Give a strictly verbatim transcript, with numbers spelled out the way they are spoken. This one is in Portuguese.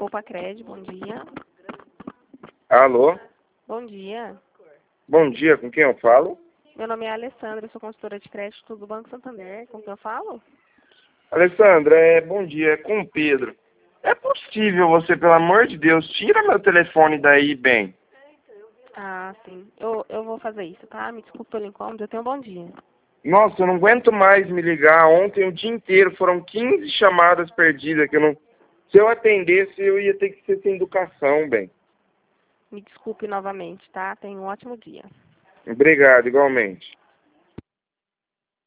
Poupa Crédito, bom dia. Alô? Bom dia. Bom dia, com quem eu falo? Meu nome é Alessandra, eu sou consultora de crédito do Banco Santander. Com quem eu falo? Alessandra, é, bom dia, é com o Pedro. É possível você, pelo amor de Deus, tira meu telefone daí, bem? Ah, sim. Eu, eu vou fazer isso, tá? Me desculpe pelo incômodo, eu tenho um bom dia. Nossa, eu não aguento mais me ligar. Ontem o dia inteiro foram quinze chamadas perdidas que eu não... Se eu atendesse, eu ia ter que ser sem educação, bem. Me desculpe novamente, tá? Tenha um ótimo dia. Obrigado, igualmente.